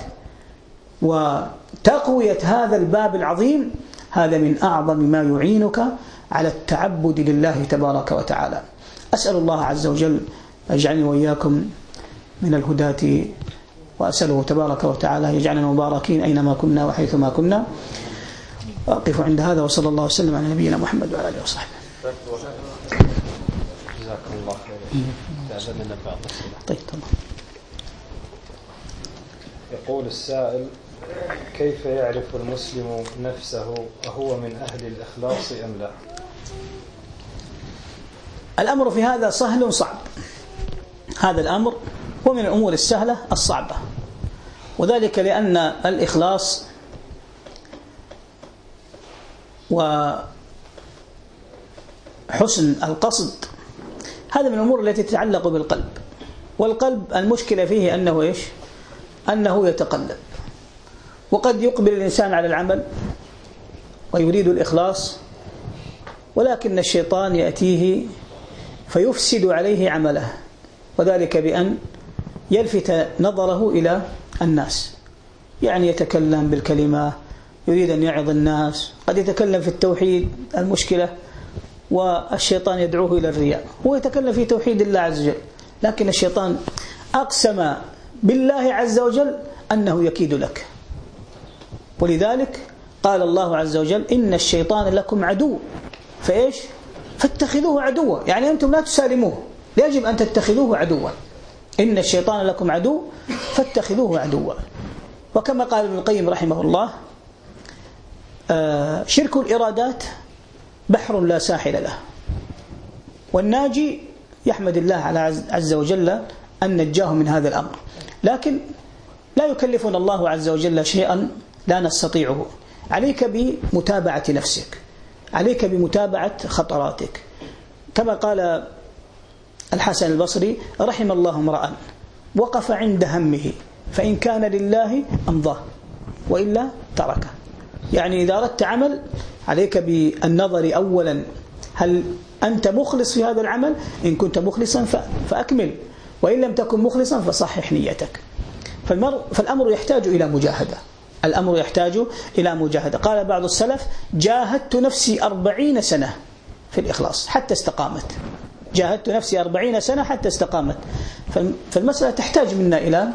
وتقوية هذا الباب العظيم، هذا من أعظم ما يعينك على التعبد لله تبارك وتعالى. أسأل الله عز وجل يجعلني وإياكم من الهداة، وأسأله تبارك وتعالى يجعلنا مباركين أينما كنا وحيثما كنا. وأقف عند هذا، وصلى الله وسلم على نبينا محمد وعلى آله وصحبه. جزاكم الله خير. تعبدنا بعض الأسئلة. طيب تمام. يقول السائل: كيف يعرف المسلم نفسه وهو من أهل الإخلاص أم لا؟ الأمر في هذا سهل صعب. هذا الأمر هو من الأمور السهلة الصعبة، وذلك لأن الإخلاص وحسن القصد هذا من الأمور التي تتعلق بالقلب، والقلب المشكلة فيه أنه إيش؟ أنه يتقلب، وقد يقبل الإنسان على العمل ويريد الإخلاص، ولكن الشيطان يأتيه فيفسد عليه عمله، وذلك بأن يلفت نظره إلى الناس، يعني يتكلم بالكلمة، يريد أن يعظ الناس، قد يتكلم في التوحيد المشكلة والشيطان يدعوه إلى الرياء، هو يتكلم في توحيد الله عز وجل، لكن الشيطان أقسم بالله عز وجل أنه يكيد لك، ولذلك قال الله عز وجل: إن الشيطان لكم عدو فإيش؟ فاتخذوه عدوا، يعني أنتم لا تسالموه، يجب أن تتخذوه عدوا. إن الشيطان لكم عدو فاتخذوه عدوا. وكما قال ابن القيم رحمه الله: آه شرك الإرادات بحر لا ساحل له، والناجي يحمد الله على عز وجل أن نجاه من هذا الأمر، لكن لا يكلفنا الله عز وجل شيئا لا نستطيعه. عليك بمتابعة نفسك، عليك بمتابعة خطراتك، كما قال الحسن البصري: رحم الله امرأ وقف عند همه فإن كان لله أمضاه وإلا تركه. يعني إذا أردت عمل عليك بالنظر أولا هل أنت مخلص في هذا العمل، إن كنت مخلصا فأكمل، وإن لم تكن مخلصا فصحح نيتك. فالأمر يحتاج إلى مجاهدة، الأمر يحتاج إلى مجاهدة. قال بعض السلف: جاهدت نفسي أربعين سنة في الإخلاص حتى استقامت، جاهدت نفسي أربعين سنة حتى استقامت. فالمسألة تحتاج منا إلى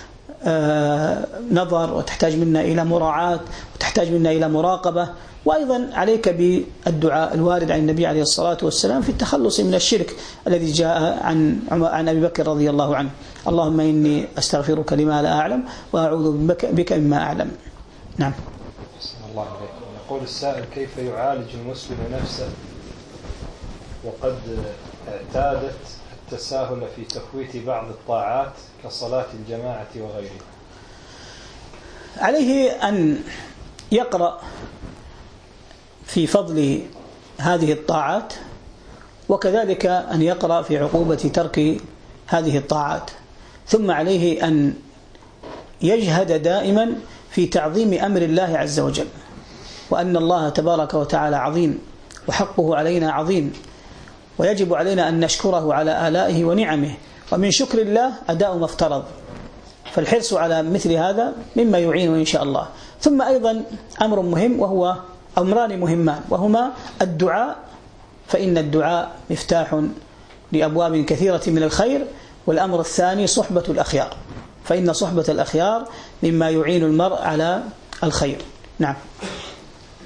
نظر، وتحتاج منا إلى مراعاة، وتحتاج منا إلى مراقبة، وأيضا عليك بالدعاء الوارد عن النبي عليه الصلاة والسلام في التخلص من الشرك الذي جاء عن عن أبي بكر رضي الله عنه: اللهم إني أستغفرك لما لا أعلم وأعوذ بك, بك مما أعلم. نعم. الله عليك. يقول السائل: كيف يعالج المسلم نفسه وقد اعتادت التساهل في تفويت بعض الطاعات كصلاة الجماعة وغيرها؟ عليه أن يقرأ في فضل هذه الطاعات، وكذلك أن يقرأ في عقوبة ترك هذه الطاعات، ثم عليه أن يجهد دائما في تعظيم أمر الله عز وجل، وأن الله تبارك وتعالى عظيم وحقه علينا عظيم، ويجب علينا أن نشكره على آلائه ونعمه، ومن شكر الله أداء ما افترض، فالحرص على مثل هذا مما يعينه إن شاء الله. ثم أيضا أمر مهم، وهو أمران مهمان، وهما الدعاء، فإن الدعاء مفتاح لأبواب كثيرة من الخير، والأمر الثاني صحبة الأخيار، فإن صحبة الأخيار مما يعين المرء على الخير. نعم.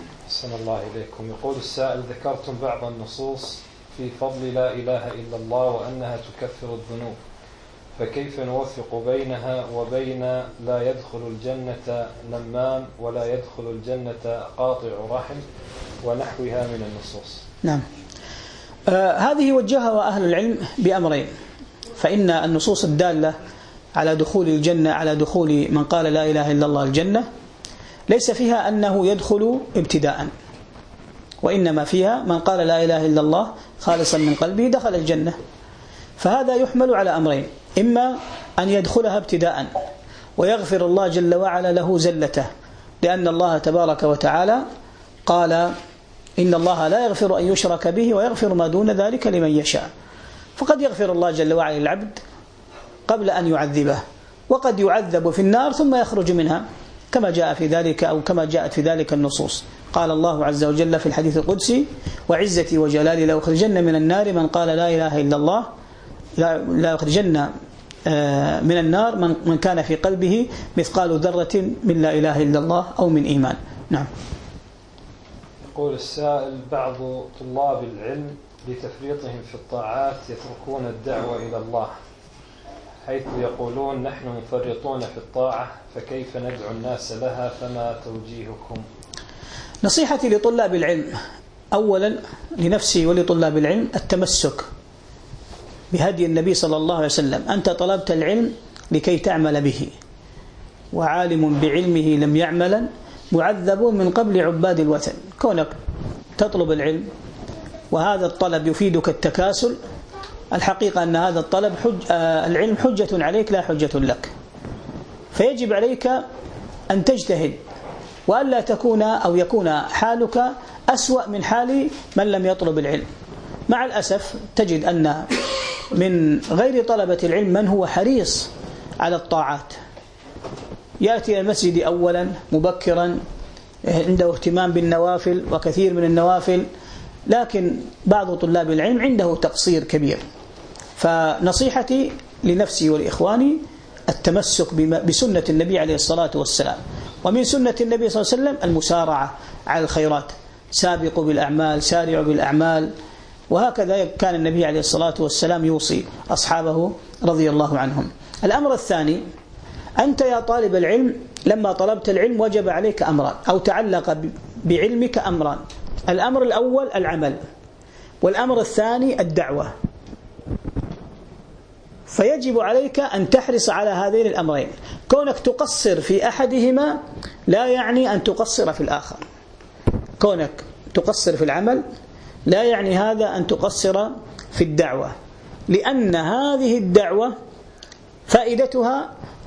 أحسن الله إليكم. يقول السائل: ذكرتم بعض النصوص في فضل لا إله إلا الله وأنها تكفر الذنوب، فكيف نوفق بينها وبين لا يدخل الجنة نمام ولا يدخل الجنة قاطع رحم ونحوها من النصوص؟ نعم. آه هذه وجهها أهل العلم بأمرين. فإن النصوص الدالة على دخول الجنة على دخول من قال لا إله إلا الله الجنة ليس فيها أنه يدخل ابتداء، وإنما فيها من قال لا إله إلا الله خالصا من قلبه دخل الجنة. فهذا يحمل على أمرين: إما أن يدخلها ابتداء ويغفر الله جل وعلا له زلته، لأن الله تبارك وتعالى قال: إن الله لا يغفر أن يشرك به ويغفر ما دون ذلك لمن يشاء. فقد يغفر الله جل وعلا للعبد قبل أن يعذبه، وقد يعذب في النار ثم يخرج منها، كما جاء في ذلك أو كما جاءت في ذلك النصوص. قال الله عز وجل في الحديث القدسي: وعزتي وجلالي لأخرجن من النار من قال لا إله إلا الله، لا أخرجن من النار من كان في قلبه مثقال ذرة من لا إله إلا الله أو من إيمان. نعم. يقول السائل: بعض طلاب العلم لتفريطهم في الطاعات يتركون الدعوة إلى الله، حيث يقولون: نحن مفرطون في الطاعة، فكيف ندعو الناس لها؟ فما توجيهكم؟ نصيحتي لطلاب العلم أولا لنفسي ولطلاب العلم التمسك بهدي النبي صلى الله عليه وسلم. أنت طلبت العلم لكي تعمل به، وعالم بعلمه لم يعملا معذب من قبل عباد الوثن. كونك تطلب العلم وهذا الطلب يفيدك التكاسل، الحقيقة أن هذا الطلب حج... آه العلم حجة عليك لا حجة لك، فيجب عليك أن تجتهد وألا تكون أو يكون حالك أسوأ من حال من لم يطلب العلم. مع الأسف تجد أن من غير طلبة العلم من هو حريص على الطاعات، يأتي المسجد أولا مبكرا، عنده اهتمام بالنوافل وكثير من النوافل، لكن بعض طلاب العلم عنده تقصير كبير. فنصيحتي لنفسي ولإخواني التمسك بسنة النبي عليه الصلاة والسلام. ومن سنة النبي صلى الله عليه وسلم المسارعة على الخيرات، سابقوا بالأعمال، سارعوا بالأعمال، وهكذا كان النبي عليه الصلاة والسلام يوصي أصحابه رضي الله عنهم. الأمر الثاني: أنت يا طالب العلم لما طلبت العلم وجب عليك أمران أو تعلق بعلمك أمران. الأمر الأول العمل، والأمر الثاني الدعوة. فيجب عليك أن تحرص على هذين الأمرين. كونك تقصر في أحدهما لا يعني أن تقصر في الآخر. كونك تقصر في العمل لا يعني هذا أن تقصر في الدعوة، لأن هذه الدعوة فائدتها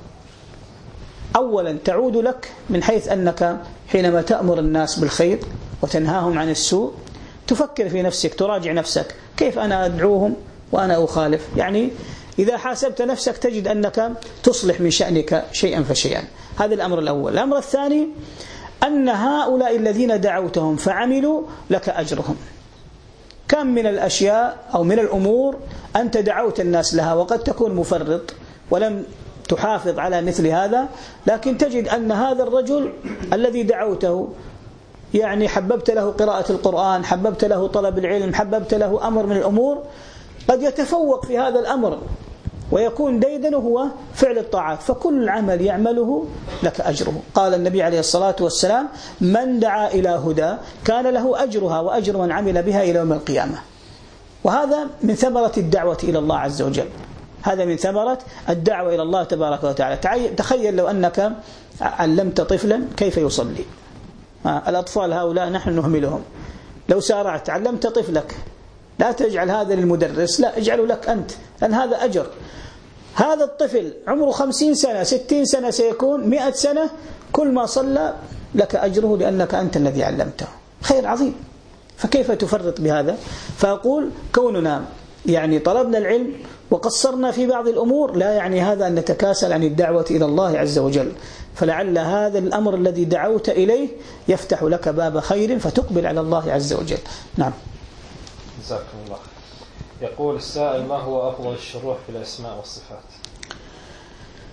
أولا تعود لك من حيث أنك حينما تأمر الناس بالخير وتنهاهم عن السوء تفكر في نفسك، تراجع نفسك: كيف أنا أدعوهم وأنا أخالف؟ يعني إذا حاسبت نفسك تجد أنك تصلح من شأنك شيئا فشيئا. هذا الأمر الأول. الأمر الثاني أن هؤلاء الذين دعوتهم فعملوا لك أجرهم. كم من الأشياء أو من الأمور أنت دعوت الناس لها وقد تكون مفرط ولم تحافظ على مثل هذا، لكن تجد أن هذا الرجل الذي دعوته يعني حببت له قراءة القرآن، حببت له طلب العلم، حببت له أمر من الأمور، قد يتفوق في هذا الأمر ويكون ديدنه هو فعل الطاعات، فكل عمل يعمله لك أجره. قال النبي عليه الصلاة والسلام: من دعا إلى هدى كان له أجرها وأجر من عمل بها إلى يوم القيامة. وهذا من ثمرة الدعوة إلى الله عز وجل، هذا من ثمرة الدعوة إلى الله تبارك وتعالى. تخيل لو أنك علمت طفلا كيف يصلي، الأطفال هؤلاء نحن نهملهم، لو سارعت علمت طفلك لا تجعل هذا للمدرس، لا اجعله لك أنت، لأن هذا أجر. هذا الطفل عمره خمسين سنة ستين سنة سيكون مئة سنة، كل ما صلى لك أجره لأنك أنت الذي علمته، خير عظيم. فكيف تفرط بهذا؟ فأقول كوننا يعني طلبنا العلم وقصرنا في بعض الأمور لا يعني هذا أن نتكاسل عن الدعوة إلى الله عز وجل، فلعل هذا الأمر الذي دعوت إليه يفتح لك باب خير فتقبل على الله عز وجل. نعم. جزاكم الله. يقول السائل: ما هو أفضل الشروح في الأسماء والصفات؟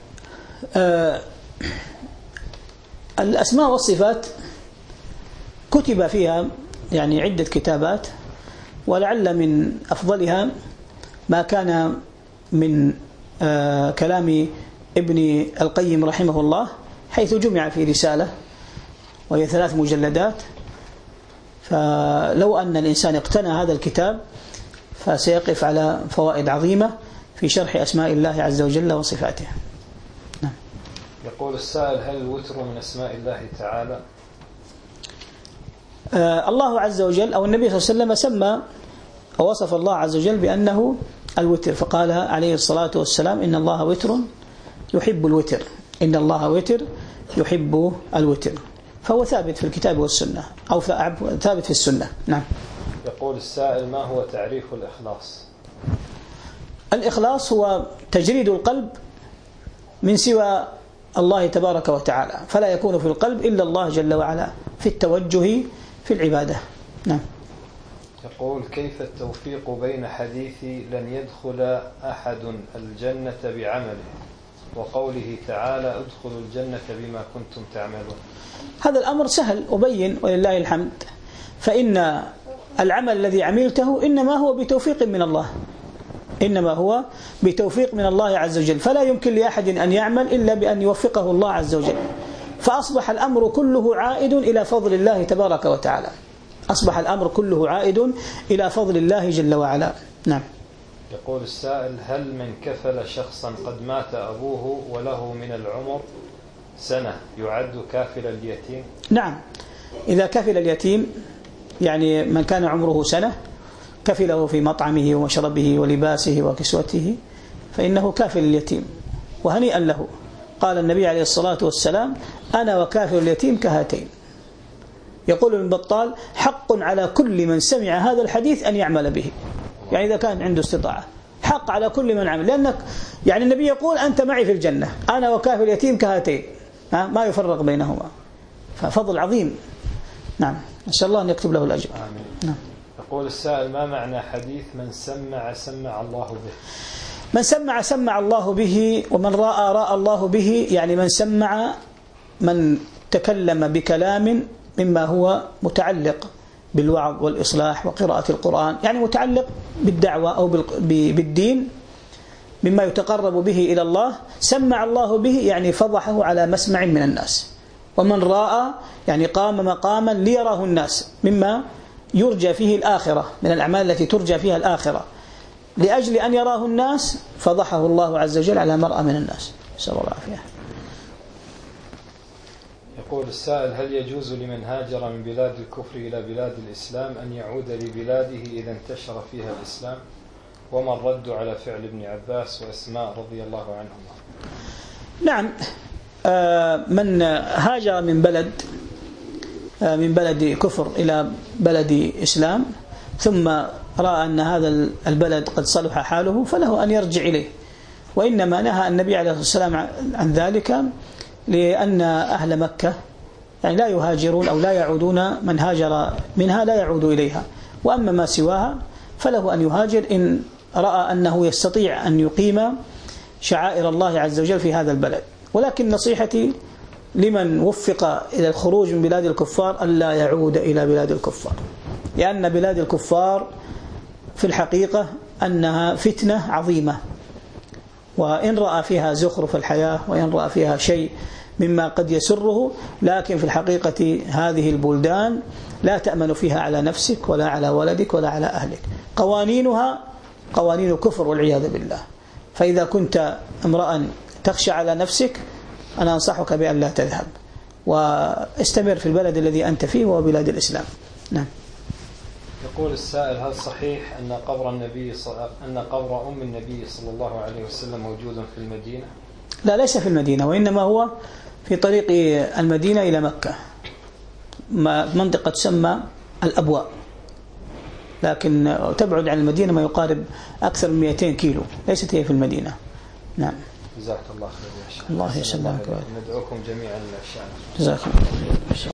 آه الأسماء والصفات كتب فيها يعني عدة كتابات، ولعل من أفضلها ما كان من آه كلام ابن القيم رحمه الله، حيث جمع في رسالة وهي ثلاث مجلدات. فلو أن الإنسان اقتنى هذا الكتاب فسيقف على فوائد عظيمة في شرح أسماء الله عز وجل وصفاته. نعم. يقول السائل: هل الوتر من أسماء الله تعالى؟ آه الله عز وجل أو النبي صلى الله عليه وسلم سمى أو وصف الله عز وجل بأنه الوتر، فقال عليه الصلاة والسلام: إن الله وتر يحب الوتر، إن الله وتر يحب الوتر. فهو ثابت في الكتاب والسنة، أو ثابت في السنة. نعم. يقول السائل: ما هو تعريف الإخلاص؟ الإخلاص هو تجريد القلب من سوى الله تبارك وتعالى، فلا يكون في القلب إلا الله جل وعلا في التوجه في العبادة. نعم. يقول: كيف التوفيق بين حديث لن يدخل أحد الجنة بعمله وقوله تعالى ادخلوا الجنة بما كنتم تعملون؟ هذا الأمر سهل وبين ولله الحمد، فإن العمل الذي عملته إنما هو بتوفيق من الله، إنما هو بتوفيق من الله عز وجل، فلا يمكن لأحد أن يعمل إلا بأن يوفقه الله عز وجل. فأصبح الأمر كله عائد إلى فضل الله تبارك وتعالى، أصبح الأمر كله عائد إلى فضل الله جل وعلا. نعم. يقول السائل: هل من كفل شخصا قد مات أبوه وله من العمر سنة يعد كافل اليتيم؟ نعم، إذا كفل اليتيم يعني من كان عمره سنة كفله في مطعمه ومشربه ولباسه وكسوته فإنه كافل اليتيم، وهنيئا له. قال النبي عليه الصلاة والسلام: أنا وكافل اليتيم كهاتين. يقول ابن بطال: حق على كل من سمع هذا الحديث أن يعمل به، يعني إذا كان عنده استطاعة حق على كل من عمل، لأنك يعني النبي يقول: أنت معي في الجنة، أنا وكافل اليتيم كهاتين، ما يفرق بينهما، ففضل عظيم. نعم، نسأل الله أن يكتب له الأجر. آمين. نعم. يقول السائل: ما معنى حديث من سمع سمع الله به؟ من سمع سمع الله به، ومن رأى رأى الله به، يعني من سمع من تكلم بكلام مما هو متعلق بالوعظ والإصلاح وقراءة القرآن، يعني متعلق بالدعوة أو بالدين مما يتقرب به إلى الله، سمع الله به يعني فضحه على مسمع من الناس. ومن رأى يعني قام مقاما ليراه الناس مما يرجى فيه الآخرة، من الأعمال التي ترجى فيها الآخرة، لأجل أن يراه الناس فضحه الله عز وجل على مرأى من الناس. نسأل الله العافية. يقول السائل: هل يجوز لمن هاجر من بلاد الكفر إلى بلاد الإسلام أن يعود لبلاده إذا انتشر فيها الإسلام؟ وما الرد على فعل ابن عباس وأسماء رضي الله عنهما؟ نعم، من هاجر من بلد من بلد كفر إلى بلد إسلام ثم رأى أن هذا البلد قد صلح حاله فله أن يرجع إليه، وإنما نهى النبي عليه الصلاة والسلام عن ذلك لأن أهل مكة يعني لا يهاجرون أو لا يعودون، من هاجر منها لا يعود إليها، وأما ما سواها فله أن يهاجر إن رأى أنه يستطيع أن يقيم شعائر الله عز وجل في هذا البلد. ولكن نصيحتي لمن وفق إلى الخروج من بلاد الكفار ألا يعود إلى بلاد الكفار، لأن بلاد الكفار في الحقيقة أنها فتنة عظيمة، وإن رأى فيها زخرف الحياة وإن رأى فيها شيء مما قد يسره، لكن في الحقيقة هذه البلدان لا تأمن فيها على نفسك ولا على ولدك ولا على أهلك، قوانينها قوانين كفر والعياذ بالله. فإذا كنت امرأ تخشى على نفسك أنا أنصحك بأن لا تذهب، واستمر في البلد الذي أنت فيه وهو بلاد الإسلام. نعم. يقول السائل: هل صحيح أن قبر النبي صل... أن قبر أم النبي صلى الله عليه وسلم موجود في المدينة؟ لا، ليس في المدينة، وإنما هو في طريق المدينة إلى مكة، منطقة تسمى الأبواء، لكن تبعد عن المدينة ما يقارب أكثر من مئتين كيلو، ليست هي في المدينة. نعم. جزاك الله خير يا شيخ. الله يسلمك. ندعوكم جميعا للشعر. جزاك الله خير.